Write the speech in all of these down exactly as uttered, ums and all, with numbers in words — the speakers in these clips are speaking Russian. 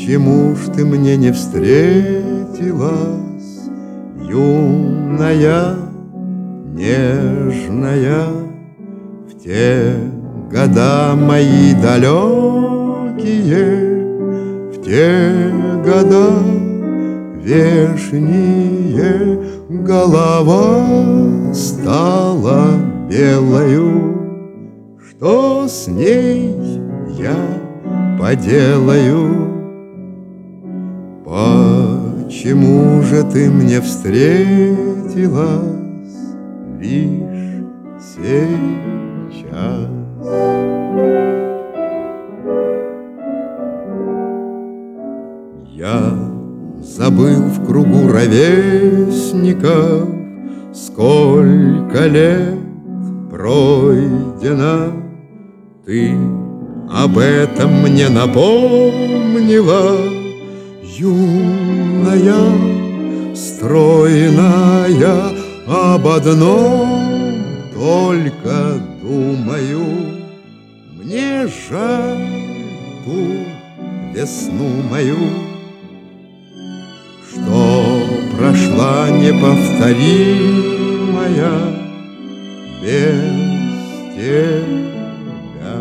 Почему ж ты мне не встретилась, юная, нежная, в те года мои далекие, в те года вешние, голова стала белою. Что с ней я поделаю? Почему же ты мне встретилась лишь сейчас? Я забыл в кругу ровесников, сколько лет пройдено. Ты об этом мне напомнила, юная, стройная, об одном только думаю. Мне жаль ту весну мою, что прошла неповторимая без тебя.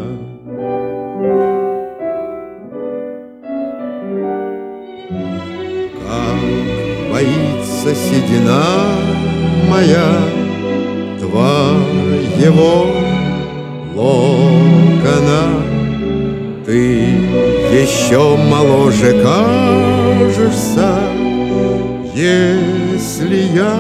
Как боится седина моя твоего локона. Ты еще моложе кажешься, если я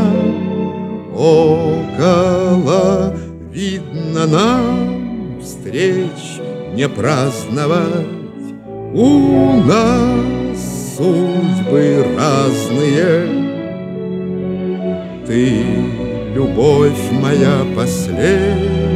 около. Видно, нам встреч не праздновать, у нас судьбы разные. Ты, любовь моя последняя,